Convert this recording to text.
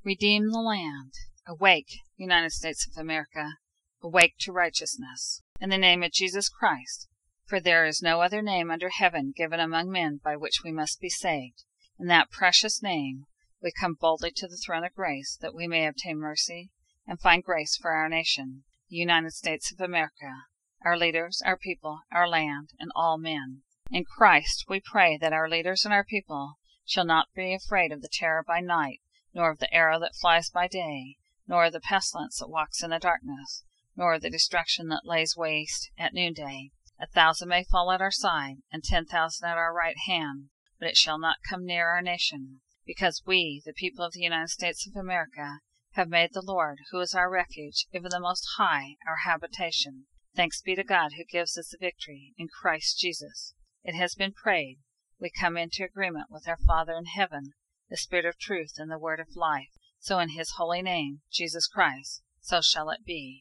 Redeem the land. Awake, United States of America, awake to righteousness, in the name of Jesus Christ, for there is no other name under heaven given among men by which we must be saved. In that precious name we come boldly to the throne of grace, that we may obtain mercy and find grace for our nation, the United States of America, our leaders, our people, our land, and all men. In Christ we pray that our leaders and our people shall not be afraid of the terror by night, nor of the arrow that flies by day, nor of the pestilence that walks in the darkness, nor of the destruction that lays waste at noonday. 1,000 may fall at our side, and 10,000 at our right hand, but it shall not come near our nation, because we, the people of the United States of America, have made the Lord, who is our refuge, even the Most High, our habitation. Thanks be to God who gives us the victory in Christ Jesus. It has been prayed. We come into agreement with our Father in heaven, the Spirit of truth and the Word of life. So in His holy name, Jesus Christ, so shall it be.